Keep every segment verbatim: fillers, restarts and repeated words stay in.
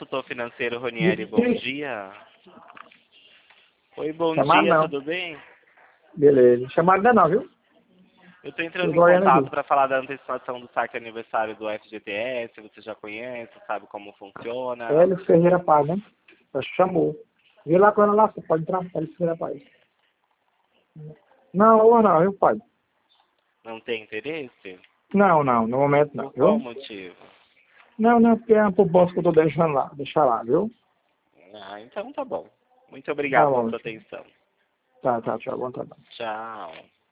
consultor financeiro Ronieri, bom Sim. dia. Oi, bom Chamado dia, não. tudo bem? Beleza. Chamado ainda não, viu? Eu estou entrando em Tô olhando contato aqui. para falar da antecipação do saque aniversário do F G T S, você já conhece, sabe como funciona? Hélio Ferreira Paz, né? Já chamou. Vê lá com ela lá, você pode entrar. Hélio Ferreira Paz. Não, ou não, viu, pai? Não tem interesse? Não, não, no momento não, Por qual viu? motivo? Não, não, porque é uma proposta que eu tô deixando lá. Deixar lá, viu? Ah, então tá bom. Muito Tá obrigado pela bom. sua atenção. Tá, tá, tchau, bom trabalho. Tchau.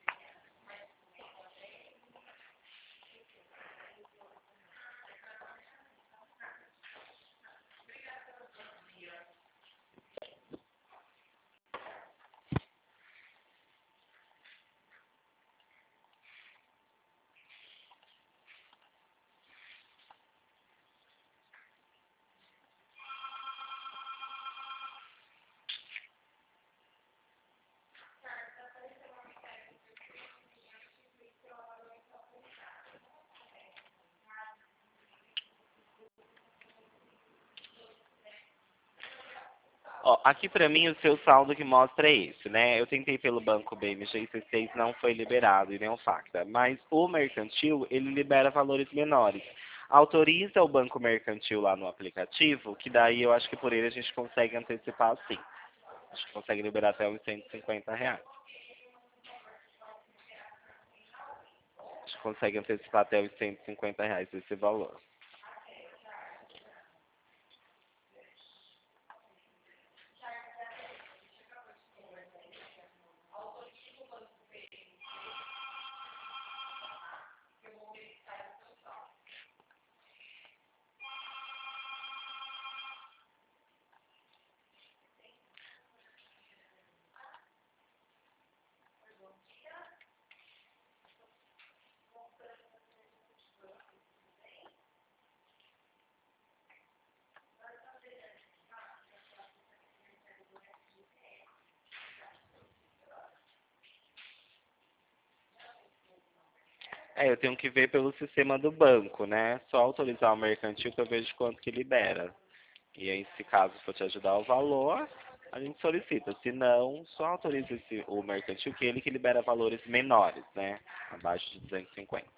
Ó, aqui pra mim o seu saldo que mostra é esse, né? Eu tentei pelo banco B M G C seis, não foi liberado e nem o Facta. Mas o mercantil, ele libera valores menores. Autoriza o banco mercantil lá no aplicativo, que daí eu acho que por ele a gente consegue antecipar sim. Acho que consegue liberar até uns cento e cinquenta reais. Acho que consegue antecipar até os cento e cinquenta reais esse valor. É, eu tenho que ver pelo sistema do banco, né? Só autorizar o mercantil que eu vejo quanto que libera. E aí, se caso for te ajudar o valor, a gente solicita. Se não, só autoriza esse, o mercantil, que é ele que libera valores menores, né? Abaixo de duzentos e cinquenta.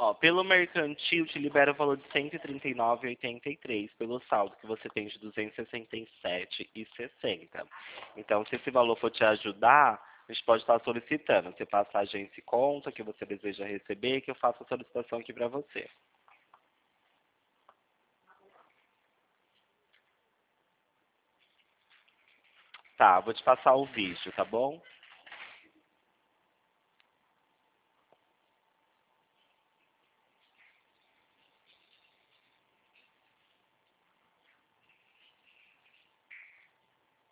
Ó, pelo mercantil te libera o valor de cento e trinta e nove reais e oitenta e três centavos pelo saldo que você tem de duzentos e sessenta e sete reais e sessenta centavos. Então, se esse valor for te ajudar, a gente pode estar solicitando. Você passa a agência e conta que você deseja receber, que eu faço a solicitação aqui para você. Tá, vou te passar o vídeo, tá bom?